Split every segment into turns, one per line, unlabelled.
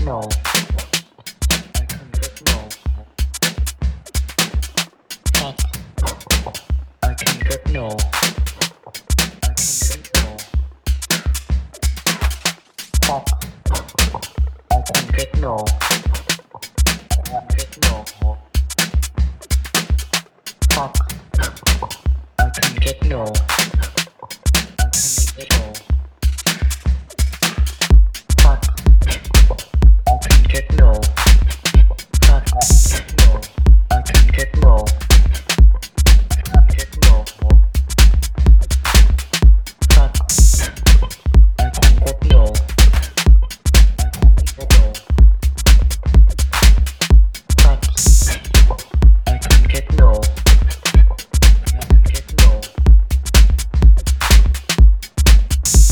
no. I can get no. Fuck. I can get no. I can get no. Fuck. I can get no. I can get no. Fuck. I can get no. I can get no. Fuck. I can get no. Fuck. I can get no. I can get no. Fuck. I can get no. I can get no. Fuck. I can get no. I can get no.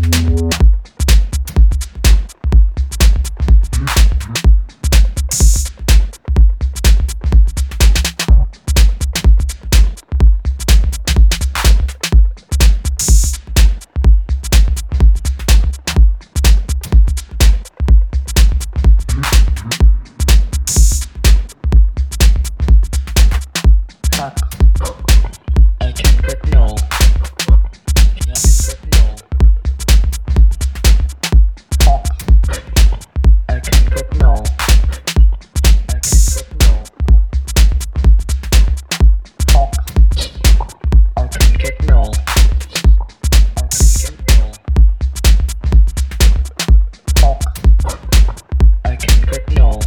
Fuck. I can get no. I can get no. Fuck. I can get no. I can get no. Fuck. I can get no. I can get no. Fuck. I can get no. I can get no.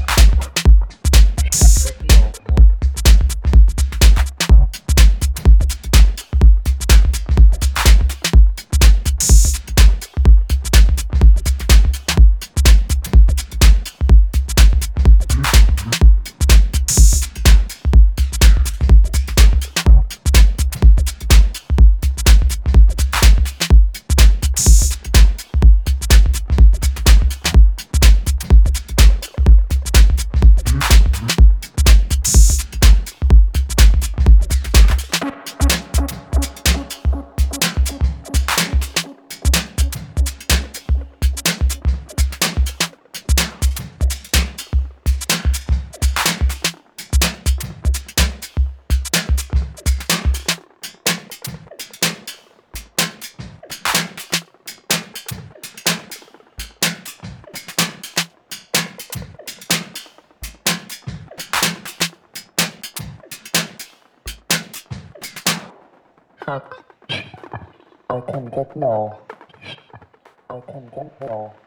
Fuck. I can get no. I can get no.